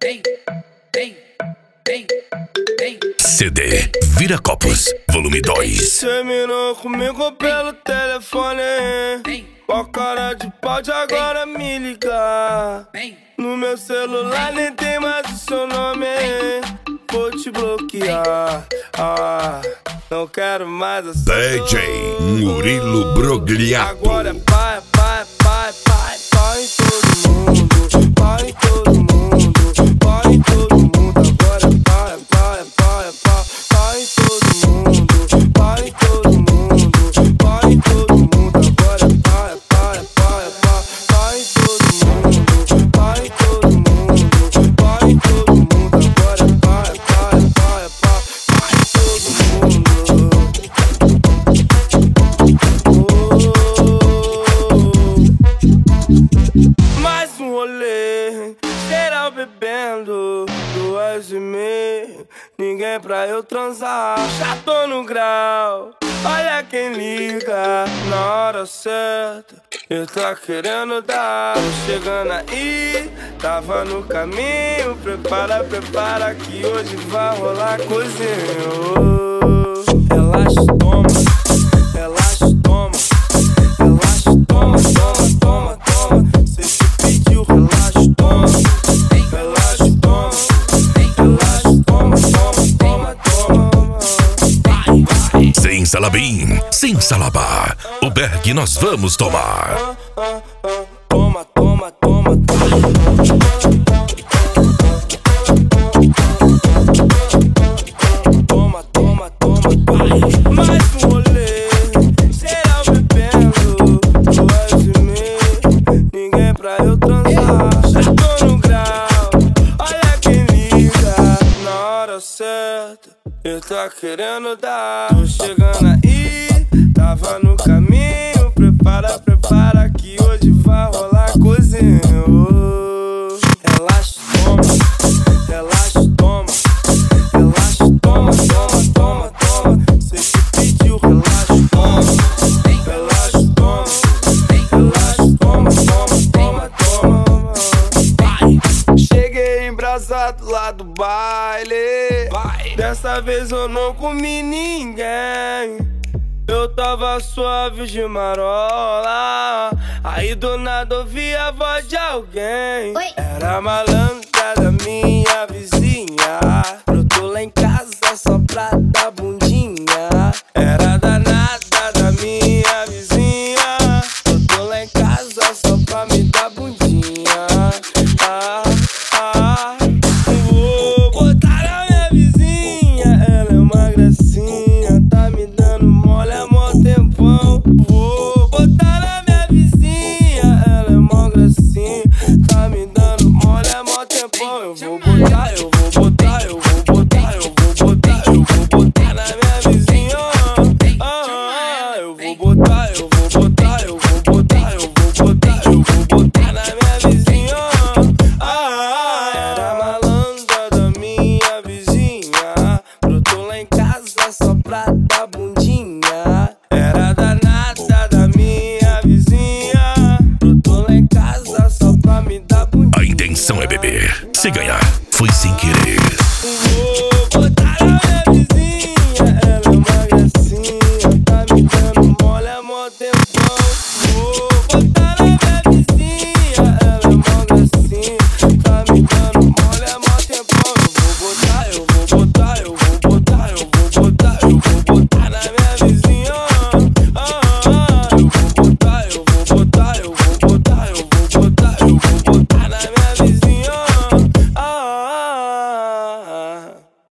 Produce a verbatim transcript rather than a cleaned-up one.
C D Viracopos, volume dois. Terminou comigo pelo telefone. Qual cara de pau de agora me ligar? No meu celular nem tem mais o seu nome. Vou te bloquear. Ah, não quero mais essa D J Murilo Brogliato. Agora é pai, pai, pai, pai, pai em todo mundo, pai em todo mundo, pai em todo mundo. Agora é pai, pai, pai, pai, pai em todo mundo, pai em todo mundo, pai em todo mundo. Agora é pai, pai, pai, pai, pai em todo mundo, pai em todo mundo, pai em todo mundo. Agora é pai, pai, pai, pai, pai em todo mundo. Mais um rolê, geral bebendo, duas e meia, ninguém pra eu transar. Já tô no grau, olha quem liga na hora certa. Eu tá querendo dar, tô chegando aí, tava no caminho. Prepara, prepara que hoje vai rolar coisinha. Oh, relaxa, toma, relaxa, toma, relaxa, toma, toma, toma, toma. Cê te pediu, relaxa, toma, relaxa, toma, relaxa, toma, toma, toma, toma. Vai, vai. Sem Salabim, sem Salabá, o Berg nós vamos tomar. Ah, ah, ah. Toma, toma, toma, toma, toma, toma, vai. Mais um rolê, geral bebendo, duas e meia, ninguém pra eu transar. Já tô no grau, olha quem liga na hora certa. Eu tá querendo dar, tô chegando aí, tava no caminho. Prepara, prepara que hoje vai rolar coisinha. Oh, relaxa, toma, relaxa, toma, relaxa, toma, toma, toma, toma. Cê te pediu, relaxa, toma, relaxa, toma, relaxa, toma, toma, toma, toma. Vai. Cheguei embrasado lá do baile, vai. Dessa vez eu não comi ninguém. Eu tava suave de marola, aí do nada ouvi a voz de alguém. Oi. Era a malandra da minha vizinha, brotou lá em casa só pra dar bundinha. Era danada da minha vizinha, brotou lá em casa só pra me dar bundinha. Ah, ah, vou botar na minha vizinha, ela é uma gracinha, tá me dando mole há mó tempão. Vou botar na minha vizinha, ela é mó gracinha, tá me dando mole há mó tempão. Eu vou botar, eu vou botar, eu vou botar, eu vou botar, eu vou botar na minha vizinha. Ah, eu vou botar, eu vou botar, eu vou botar, eu vou botar, eu vou botar na minha vizinha. Ah, era a malandra da minha vizinha, brotou lá em casa só pra dar bundinha. Era danada da minha vizinha, brotou lá em casa só pra me dar bundinha. A intenção é beber, se ganhar foi sem querer. Oh,